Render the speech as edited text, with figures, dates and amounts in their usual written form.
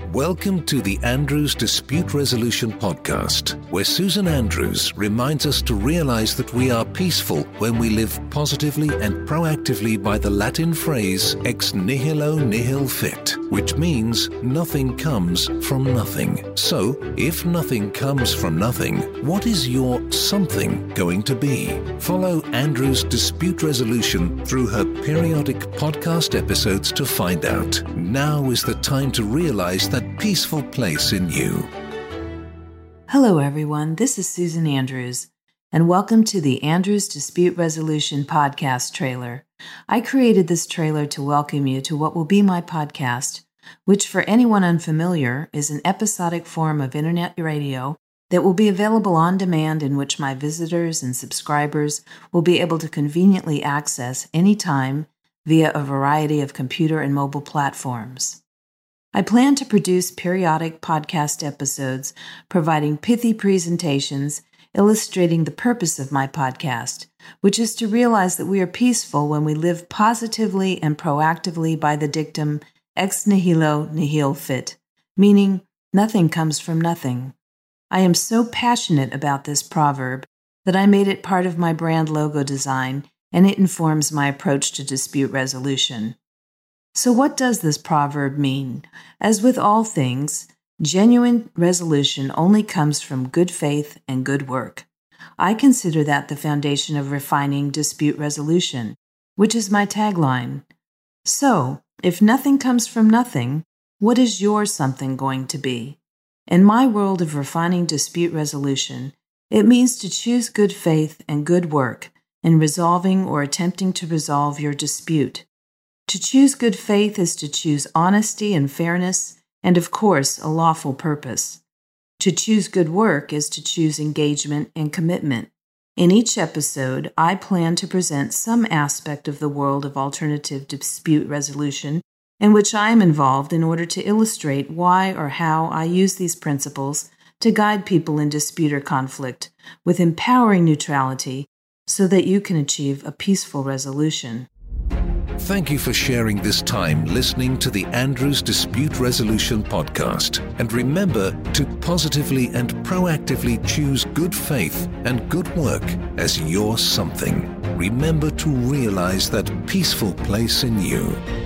Welcome to the Andrews Dispute Resolution Podcast, where Susan Andrews reminds us to realize that we are peaceful when we live positively and proactively by the Latin phrase ex nihilo nihil fit, which means nothing comes from nothing. So, if nothing comes from nothing, what is your something going to be? Follow Andrews Dispute Resolution through her periodic podcast episodes to find out. Now is the time to realize that peaceful place in you. Hello everyone, this is Susan Andrews, and welcome to the Andrews Dispute Resolution podcast trailer. I created this trailer to welcome you to what will be my podcast, which for anyone unfamiliar is an episodic form of internet radio that will be available on demand, in which my visitors and subscribers will be able to conveniently access anytime via a variety of computer and mobile platforms. I plan to produce periodic podcast episodes providing pithy presentations illustrating the purpose of my podcast, which is to realize that we are peaceful when we live positively and proactively by the dictum ex nihilo nihil fit, meaning nothing comes from nothing. I am so passionate about this proverb that I made it part of my brand logo design, and it informs my approach to dispute resolution. So what does this proverb mean? As with all things, genuine resolution only comes from good faith and good work. I consider that the foundation of refining dispute resolution, which is my tagline. So, if nothing comes from nothing, what is your something going to be? In my world of refining dispute resolution, it means to choose good faith and good work in resolving or attempting to resolve your dispute. To choose good faith is to choose honesty and fairness, and of course, a lawful purpose. To choose good work is to choose engagement and commitment. In each episode, I plan to present some aspect of the world of alternative dispute resolution in which I am involved in order to illustrate why or how I use these principles to guide people in dispute or conflict with empowering neutrality so that you can achieve a peaceful resolution. Thank you for sharing this time listening to the Andrews Dispute Resolution Podcast. And remember to positively and proactively choose good faith and good work as your something. Remember to realize that peaceful place in you.